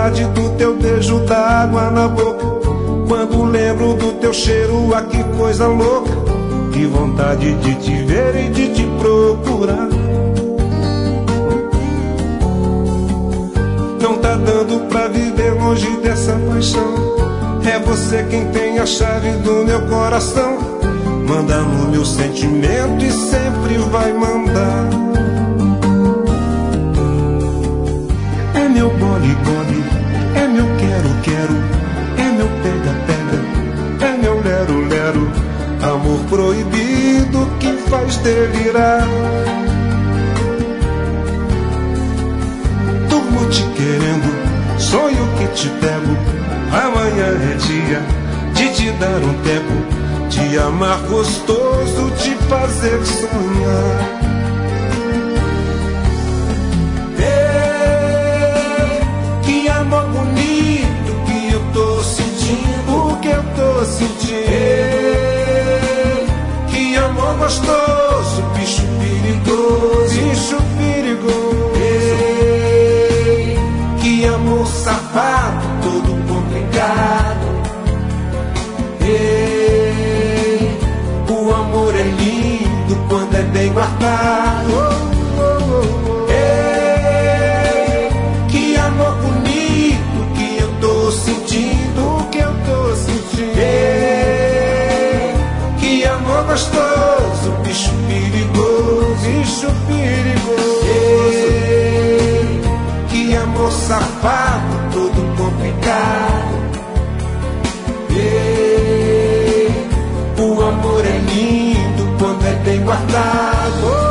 saudade do teu beijo, da água na boca. Quando lembro do teu cheiro, ah, que coisa louca. Que vontade de te ver e de te procurar. Não tá dando pra viver longe dessa paixão. É você quem tem a chave do meu coração. Manda no meu sentimento e sempre vai mandar. É meu gole-gole, é meu quero-quero, é meu pega-pega, é meu lero-lero. Amor proibido que faz delirar. Durmo te querendo, sonho que te pego. Amanhã é dia de te dar um tempo, te amar gostoso, te fazer sonhar. Que amor bonito que eu tô sentindo, o que eu tô sentindo. Que amor gostoso, bicho perigoso, bicho perigoso. Que amor safado, todo complicado. O amor é lindo quando é bem guardado. Que amor bonito que eu tô sentindo, o que eu tô sentindo. Que amor gostoso, bicho perigoso, bicho perigoso. Que amor safado, todo complicado. O amor é lindo quando é bem guardado.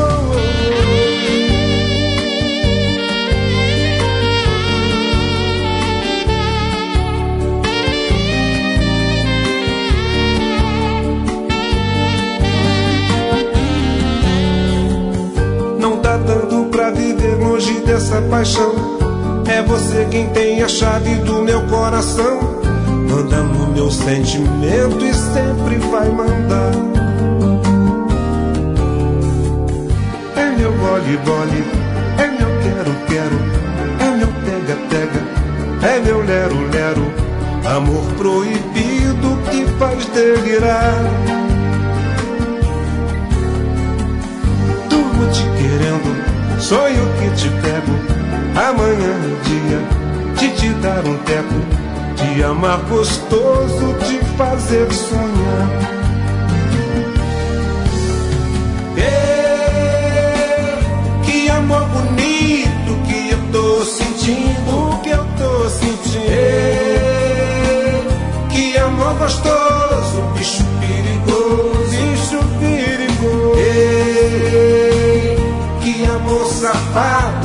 Não tá dando pra viver longe dessa paixão. É você quem tem a chave do meu coração. Manda no meu sentimento e sempre vai mandar. É meu gole-gole, é meu quero-quero, é meu pega-pega, é meu lero-lero. Amor proibido que faz delirar. Durmo te querendo, sonho que te pego. Amanhã é dia de te dar um teco, te amar gostoso, te fazer sonhar. Que amor bonito que eu tô sentindo, o que eu tô sentindo. Que amor gostoso, bicho perigoso, bicho perigoso. Que amor safado,